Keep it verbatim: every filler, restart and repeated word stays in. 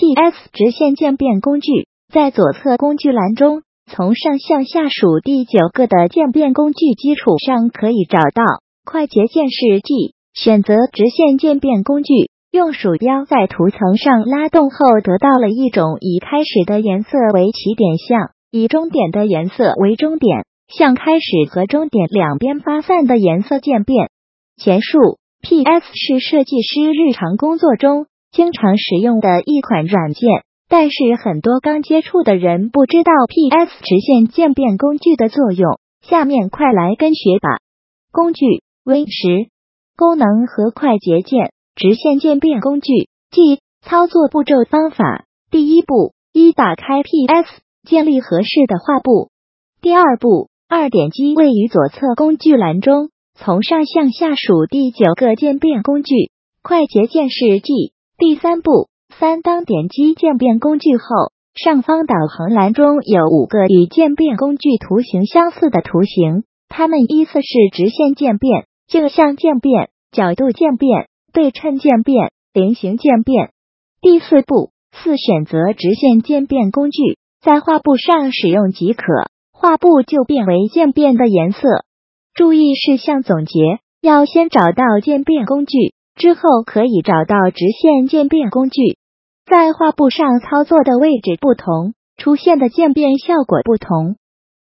P S 直线渐变工具，在左侧工具栏中，从上向下数第九个的渐变工具基础上可以找到快捷键是 G， 选择直线渐变工具，用鼠标在图层上拉动后得到了一种以开始的颜色为起点项，以终点的颜色为终点，向开始和终点两边发散的颜色渐变。前述 P S 是设计师日常工作中经常使用的一款软件，但是很多刚接触的人不知道 P S 直线渐变工具的作用，下面快来跟学吧。工具 Win 十功能和快捷键直线渐变工具即操作步骤方法。第一步，一打开 P S， 建立合适的画布。第二步，二点击位于左侧工具栏中，从上向下数第九个渐变工具，快捷键是 G。第三步，三当点击渐变工具后，上方导航栏中有五个与渐变工具图形相似的图形，它们依次是直线渐变、径向渐变、角度渐变、对称渐变、菱形渐变。第四步，四选择直线渐变工具，在画布上使用即可，画布就变为渐变的颜色。注意事项总结，要先找到渐变工具，之后可以找到直线渐变工具。在画布上操作的位置不同，出现的渐变效果不同。